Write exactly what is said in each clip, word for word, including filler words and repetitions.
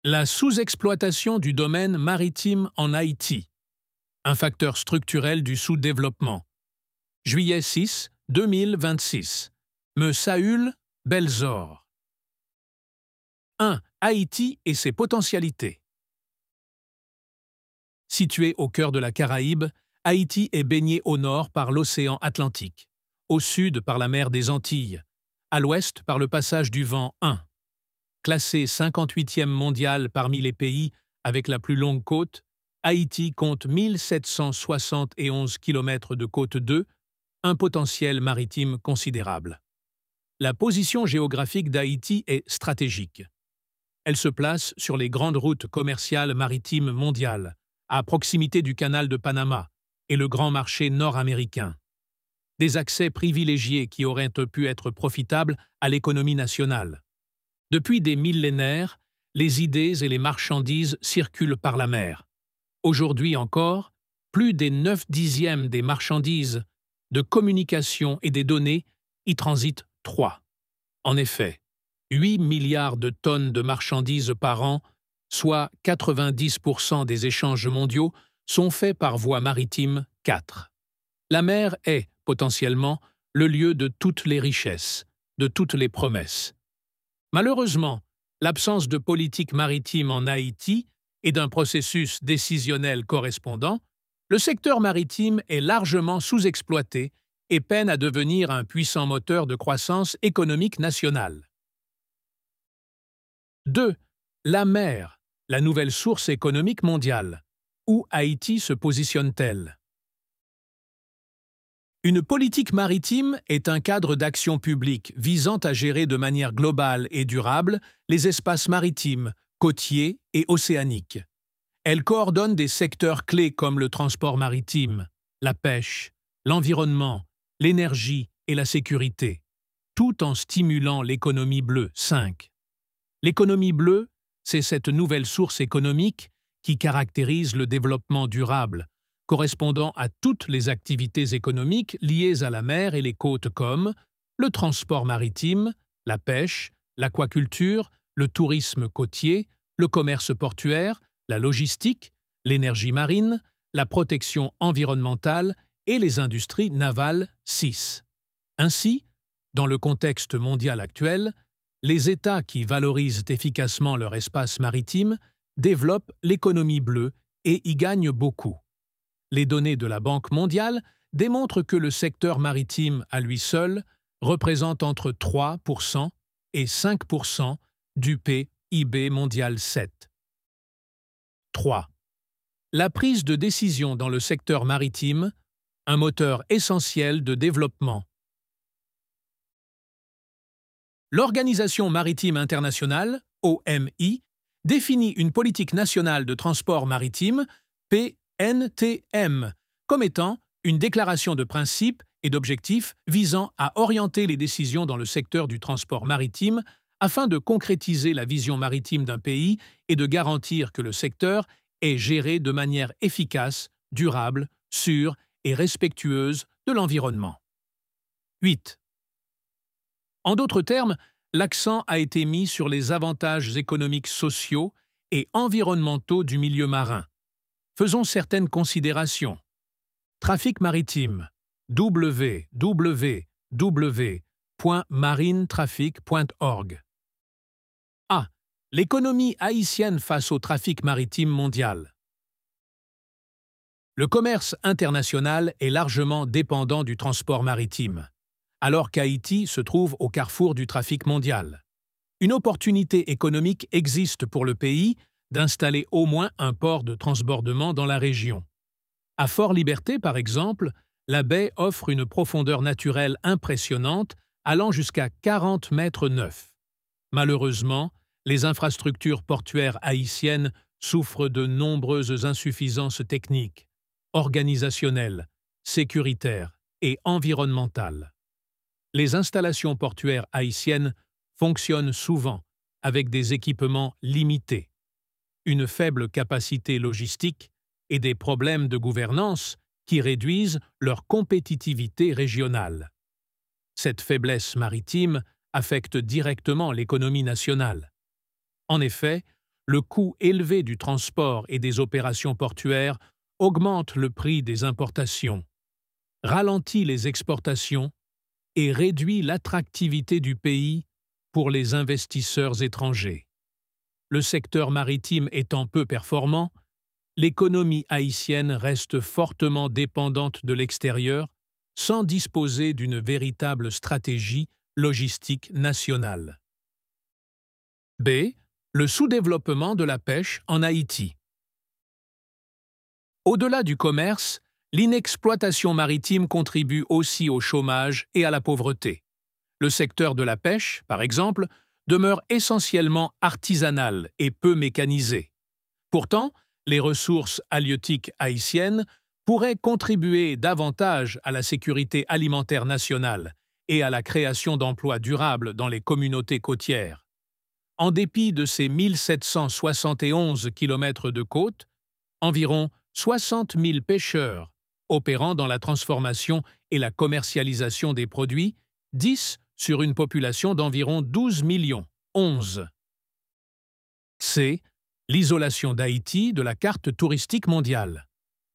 La sous-exploitation du domaine maritime en Haïti, un facteur structurel du sous-développement. Juillet six, deux mille vingt-six. Me Saül Belzor. un. Haïti et ses potentialités. Située au cœur de la Caraïbe, Haïti est baignée au nord par l'océan Atlantique, au sud par la mer des Antilles, à l'ouest par le passage du vent un. Classée cinquante-huitième mondiale parmi les pays avec la plus longue côte, Haïti compte mille sept cent soixante et onze kilomètres de côte deux, un potentiel maritime considérable. La position géographique d'Haïti est stratégique. Elle se place sur les grandes routes commerciales maritimes mondiales, à proximité du canal de Panama et le grand marché nord-américain. Des accès privilégiés qui auraient pu être profitables à l'économie nationale. Depuis des millénaires, les idées et les marchandises circulent par la mer. Aujourd'hui encore, plus des neuf dixièmes des marchandises, de communication et des données y transitent trois. En effet, huit milliards de tonnes de marchandises par an, soit quatre-vingt-dix pour cent des échanges mondiaux, sont faits par voie maritime quatre. La mer est, potentiellement, le lieu de toutes les richesses, de toutes les promesses. Malheureusement, l'absence de politique maritime en Haïti et d'un processus décisionnel correspondant, le secteur maritime est largement sous-exploité et peine à devenir un puissant moteur de croissance économique nationale. deux. La mer, la nouvelle source économique mondiale. Où Haïti se positionne-t-elle? Une politique maritime est un cadre d'action publique visant à gérer de manière globale et durable les espaces maritimes, côtiers et océaniques. Elle coordonne des secteurs clés comme le transport maritime, la pêche, l'environnement, l'énergie et la sécurité, tout en stimulant l'économie bleue. cinq. L'économie bleue, c'est cette nouvelle source économique qui caractérise le développement durable, correspondant à toutes les activités économiques liées à la mer et les côtes comme le transport maritime, la pêche, l'aquaculture, le tourisme côtier, le commerce portuaire, la logistique, l'énergie marine, la protection environnementale et les industries navales. six. Ainsi, dans le contexte mondial actuel, les États qui valorisent efficacement leur espace maritime développent l'économie bleue et y gagnent beaucoup. Les données de la Banque mondiale démontrent que le secteur maritime, à lui seul, représente entre trois pour cent et cinq pour cent du P I B mondial. sept. trois. La prise de décision dans le secteur maritime, un moteur essentiel de développement. L'Organisation maritime internationale, O M I, définit une politique nationale de transport maritime, P N T M, comme étant une déclaration de principes et d'objectifs visant à orienter les décisions dans le secteur du transport maritime afin de concrétiser la vision maritime d'un pays et de garantir que le secteur est géré de manière efficace, durable, sûre et respectueuse de l'environnement. huit. En d'autres termes, l'accent a été mis sur les avantages économiques sociaux et environnementaux du milieu marin. Faisons certaines considérations. Trafic maritime. w w w point marinetraffic point org. A. L'économie haïtienne face au trafic maritime mondial. Le commerce international est largement dépendant du transport maritime, alors qu'Haïti se trouve au carrefour du trafic mondial. Une opportunité économique existe pour le pays d'installer au moins un port de transbordement dans la région. À Fort-Liberté, par exemple, la baie offre une profondeur naturelle impressionnante allant jusqu'à quarante mètres neufs. Malheureusement, les infrastructures portuaires haïtiennes souffrent de nombreuses insuffisances techniques, organisationnelles, sécuritaires et environnementales. Les installations portuaires haïtiennes fonctionnent souvent avec des équipements limités, une faible capacité logistique et des problèmes de gouvernance qui réduisent leur compétitivité régionale. Cette faiblesse maritime affecte directement l'économie nationale. En effet, le coût élevé du transport et des opérations portuaires augmente le prix des importations, ralentit les exportations et réduit l'attractivité du pays pour les investisseurs étrangers. Le secteur maritime étant peu performant, l'économie haïtienne reste fortement dépendante de l'extérieur sans disposer d'une véritable stratégie logistique nationale. B. Le sous-développement de la pêche en Haïti. Au-delà du commerce, l'inexploitation maritime contribue aussi au chômage et à la pauvreté. Le secteur de la pêche, par exemple, demeure essentiellement artisanal et peu mécanisé. Pourtant, les ressources halieutiques haïtiennes pourraient contribuer davantage à la sécurité alimentaire nationale et à la création d'emplois durables dans les communautés côtières. En dépit de ces mille sept cent soixante et onze kilomètres de côte, environ soixante mille pêcheurs opérant dans la transformation et la commercialisation des produits, dix sur une population d'environ douze millions, onze. C. L'isolation d'Haïti de la carte touristique mondiale.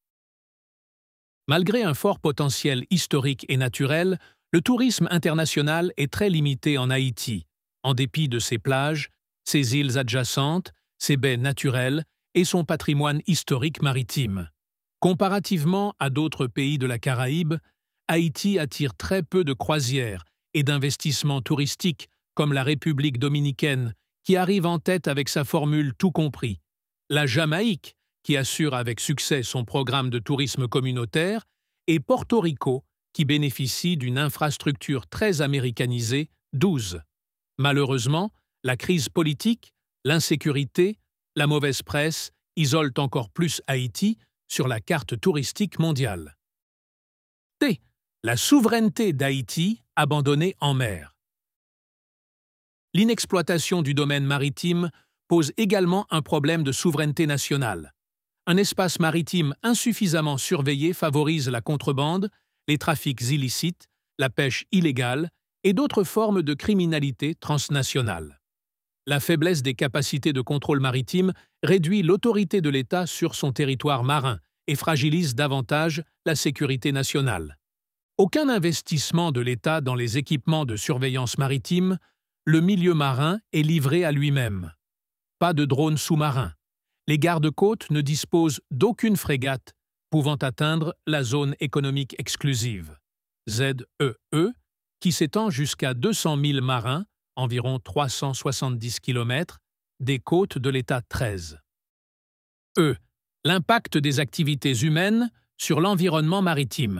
Malgré un fort potentiel historique et naturel, le tourisme international est très limité en Haïti, en dépit de ses plages, ses îles adjacentes, ses baies naturelles et son patrimoine historique maritime. Comparativement à d'autres pays de la Caraïbe, Haïti attire très peu de croisières et d'investissements touristiques comme la République dominicaine, qui arrive en tête avec sa formule tout compris, la Jamaïque, qui assure avec succès son programme de tourisme communautaire, et Porto Rico, qui bénéficie d'une infrastructure très américanisée, douze. Malheureusement, la crise politique, l'insécurité, la mauvaise presse isolent encore plus Haïti sur la carte touristique mondiale. T. La souveraineté d'Haïti abandonnée en mer. L'inexploitation du domaine maritime pose également un problème de souveraineté nationale. Un espace maritime insuffisamment surveillé favorise la contrebande, les trafics illicites, la pêche illégale et d'autres formes de criminalité transnationale. La faiblesse des capacités de contrôle maritime réduit l'autorité de l'État sur son territoire marin et fragilise davantage la sécurité nationale. Aucun investissement de l'État dans les équipements de surveillance maritime, le milieu marin est livré à lui-même. Pas de drones sous-marins. Les gardes-côtes ne disposent d'aucune frégate pouvant atteindre la zone économique exclusive, Z E E, qui s'étend jusqu'à deux cent mille marins, environ trois cent soixante-dix kilomètres, des côtes de l'État treize. E. L'impact des activités humaines sur l'environnement maritime.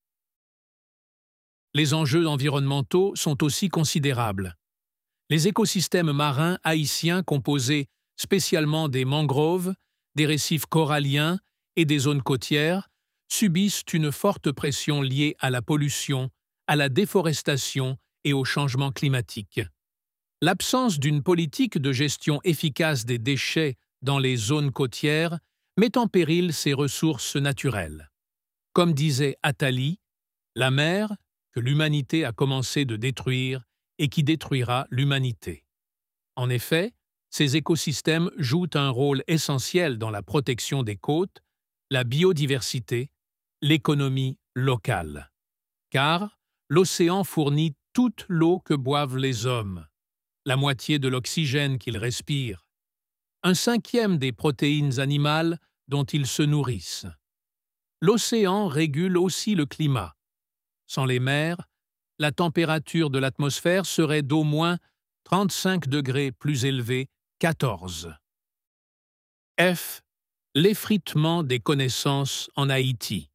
Les enjeux environnementaux sont aussi considérables. Les écosystèmes marins haïtiens composés spécialement des mangroves, des récifs coralliens et des zones côtières subissent une forte pression liée à la pollution, à la déforestation et au changement climatique. L'absence d'une politique de gestion efficace des déchets dans les zones côtières met en péril ces ressources naturelles. Comme disait Attali, la mer que l'humanité a commencé de détruire et qui détruira l'humanité. En effet, ces écosystèmes jouent un rôle essentiel dans la protection des côtes, la biodiversité, l'économie locale. Car l'océan fournit toute l'eau que boivent les hommes, la moitié de l'oxygène qu'ils respirent, un cinquième des protéines animales dont ils se nourrissent. L'océan régule aussi le climat. Sans les mers, la température de l'atmosphère serait d'au moins trente-cinq degrés plus élevée, quatorze. F. L'effritement des connaissances en Haïti.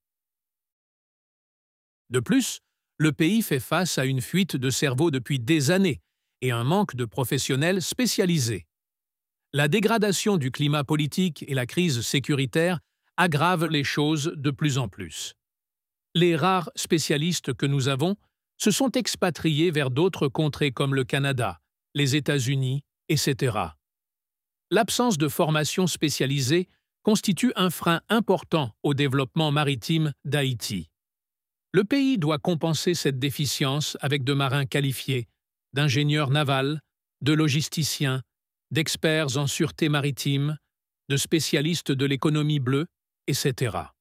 De plus, le pays fait face à une fuite de cerveaux depuis des années et un manque de professionnels spécialisés. La dégradation du climat politique et la crise sécuritaire aggravent les choses de plus en plus. Les rares spécialistes que nous avons se sont expatriés vers d'autres contrées comme le Canada, les États-Unis, et cetera. L'absence de formation spécialisée constitue un frein important au développement maritime d'Haïti. Le pays doit compenser cette déficience avec de marins qualifiés, d'ingénieurs navals, de logisticiens, d'experts en sûreté maritime, de spécialistes de l'économie bleue, et cetera.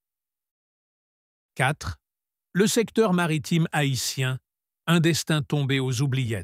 quatre. Le secteur maritime haïtien, un destin tombé aux oubliettes.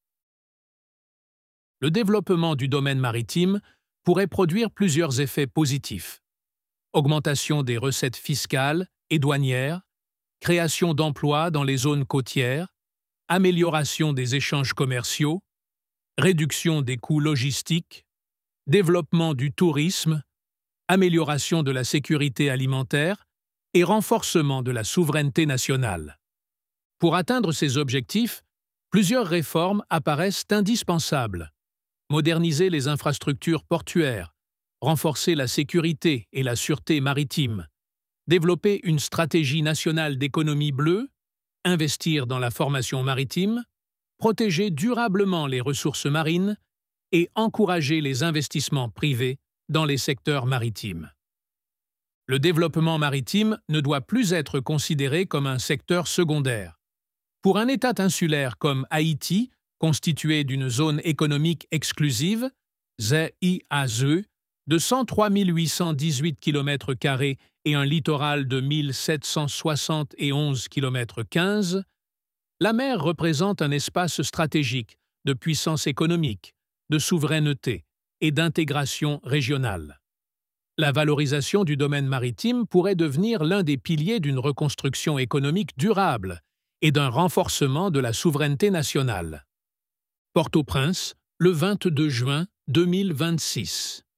Le développement du domaine maritime pourrait produire plusieurs effets positifs. Augmentation des recettes fiscales et douanières, création d'emplois dans les zones côtières, amélioration des échanges commerciaux, réduction des coûts logistiques, développement du tourisme, amélioration de la sécurité alimentaire et renforcement de la souveraineté nationale. Pour atteindre ces objectifs, plusieurs réformes apparaissent indispensables. Moderniser les infrastructures portuaires, renforcer la sécurité et la sûreté maritime, développer une stratégie nationale d'économie bleue, investir dans la formation maritime, protéger durablement les ressources marines et encourager les investissements privés dans les secteurs maritimes. Le développement maritime ne doit plus être considéré comme un secteur secondaire. Pour un État insulaire comme Haïti, constitué d'une zone économique exclusive, Z I A Z E, de cent trois mille huit cent dix-huit kilomètres carrés et un littoral de mille sept cent soixante et onze kilomètres quinze, la mer représente un espace stratégique de puissance économique, de souveraineté et d'intégration régionale. La valorisation du domaine maritime pourrait devenir l'un des piliers d'une reconstruction économique durable et d'un renforcement de la souveraineté nationale. Port-au-Prince, le vingt-deux juin deux mille vingt-six.